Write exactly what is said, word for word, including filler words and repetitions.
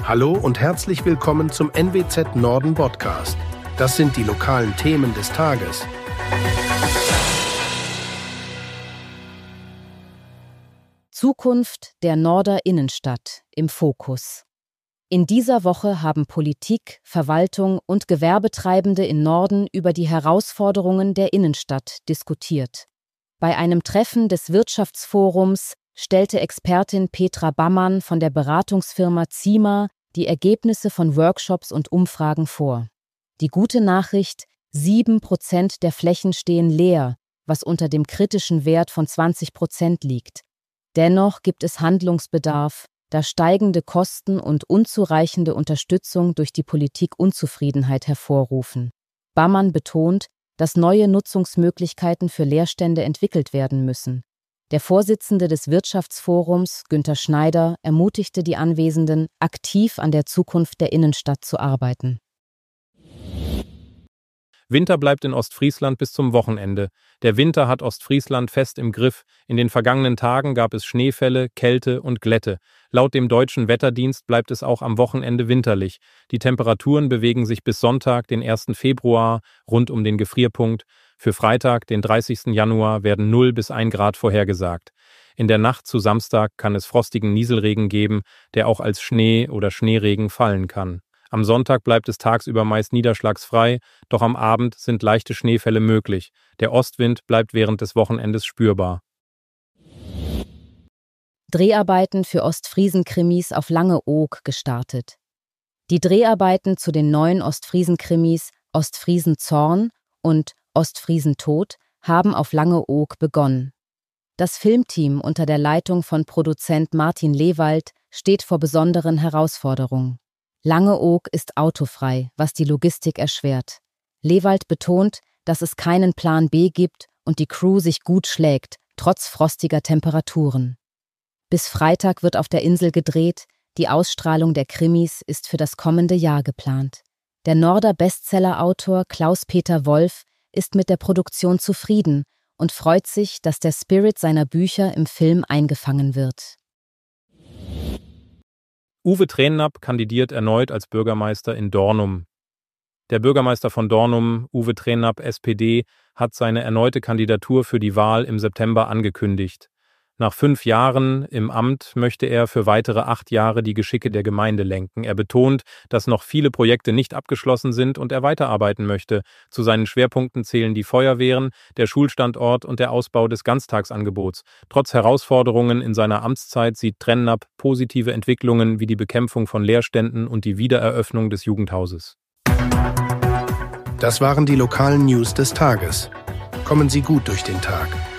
Hallo und herzlich willkommen zum N W Z Norden Podcast. Das sind die lokalen Themen des Tages. Zukunft der Norder Innenstadt im Fokus. In dieser Woche haben Politik, Verwaltung und Gewerbetreibende in Norden über die Herausforderungen der Innenstadt diskutiert. Bei einem Treffen des Wirtschaftsforums stellte Expertin Petra Bammann von der Beratungsfirma Zima die Ergebnisse von Workshops und Umfragen vor. Die gute Nachricht: sieben Prozent der Flächen stehen leer, was unter dem kritischen Wert von zwanzig Prozent liegt. Dennoch gibt es Handlungsbedarf, da steigende Kosten und unzureichende Unterstützung durch die Politik Unzufriedenheit hervorrufen. Bammann betont, dass neue Nutzungsmöglichkeiten für Leerstände entwickelt werden müssen. Der Vorsitzende des Wirtschaftsforums, Günther Schneider, ermutigte die Anwesenden, aktiv an der Zukunft der Innenstadt zu arbeiten. Winter bleibt in Ostfriesland bis zum Wochenende. Der Winter hat Ostfriesland fest im Griff. In den vergangenen Tagen gab es Schneefälle, Kälte und Glätte. Laut dem Deutschen Wetterdienst bleibt es auch am Wochenende winterlich. Die Temperaturen bewegen sich bis Sonntag, den ersten Februar, rund um den Gefrierpunkt. Für Freitag, den dreißigsten Januar, werden null bis ein Grad vorhergesagt. In der Nacht zu Samstag kann es frostigen Nieselregen geben, der auch als Schnee oder Schneeregen fallen kann. Am Sonntag bleibt es tagsüber meist niederschlagsfrei, doch am Abend sind leichte Schneefälle möglich. Der Ostwind bleibt während des Wochenendes spürbar. Dreharbeiten für Ostfriesen-Krimis auf Langeoog gestartet. Die Dreharbeiten zu den neuen Ostfriesen-Krimis Ostfriesen Zorn und Ostfriesen Tod haben auf Langeoog begonnen. Das Filmteam unter der Leitung von Produzent Martin Lewald steht vor besonderen Herausforderungen. Langeoog ist autofrei, was die Logistik erschwert. Lewald betont, dass es keinen Plan B gibt und die Crew sich gut schlägt, trotz frostiger Temperaturen. Bis Freitag wird auf der Insel gedreht, die Ausstrahlung der Krimis ist für das kommende Jahr geplant. Der Norder Bestseller-Autor Klaus-Peter Wolf ist mit der Produktion zufrieden und freut sich, dass der Spirit seiner Bücher im Film eingefangen wird. Uwe Trennapp kandidiert erneut als Bürgermeister in Dornum. Der Bürgermeister von Dornum, Uwe Trennapp, S P D, hat seine erneute Kandidatur für die Wahl im September angekündigt. Nach fünf Jahren im Amt möchte er für weitere acht Jahre die Geschicke der Gemeinde lenken. Er betont, dass noch viele Projekte nicht abgeschlossen sind und er weiterarbeiten möchte. Zu seinen Schwerpunkten zählen die Feuerwehren, der Schulstandort und der Ausbau des Ganztagsangebots. Trotz Herausforderungen in seiner Amtszeit sieht Trennapp positive Entwicklungen wie die Bekämpfung von Leerständen und die Wiedereröffnung des Jugendhauses. Das waren die lokalen News des Tages. Kommen Sie gut durch den Tag.